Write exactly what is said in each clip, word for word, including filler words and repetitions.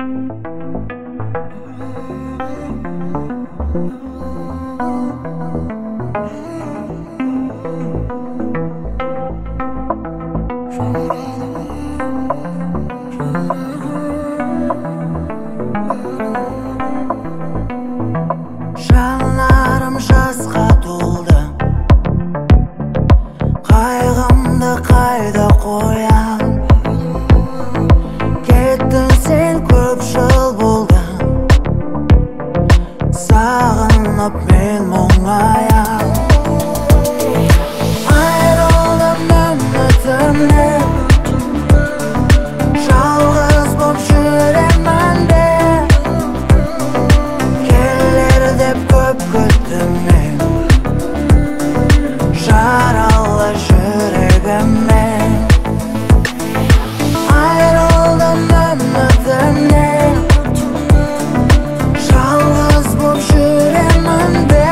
Жанарым жасқа толды, қайғымды қайда қоям? Кеттің сен, көп жыл болды, сағынып мен мұңаям. Айрылдым үмітімнен, жалғыз боп жүремін бе? Келер деп көп күттім мен, жаралы жүрегіммен. Айрылдым үмітімнен, жалғыз боп жүремін бе?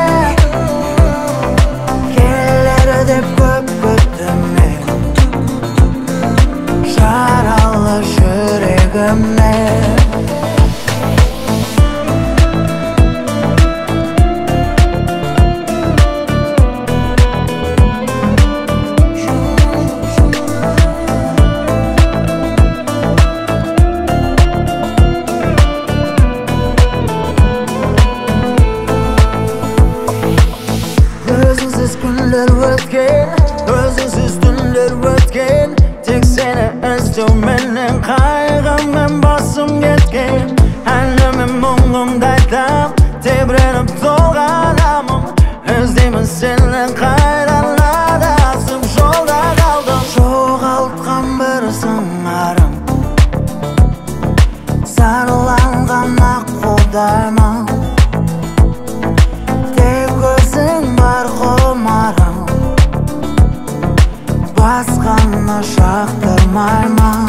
Келер деп көп күттім мен, жаралы жүрегіммен. Өзіңсіз күндер өткен, өзіңсіз түндер өткен, тек сені іздеуменен қайғыммен басым кеткен. Әніммен мұңымды айтам, тебіреніп толғанамын, іздеймін сені қайдан адасып жолда қалдым. Жоғалтқан бір сыңарым, сарыланған ақ қолдарым, тек өзің бар құмарым, басқаны жақтырмаймын.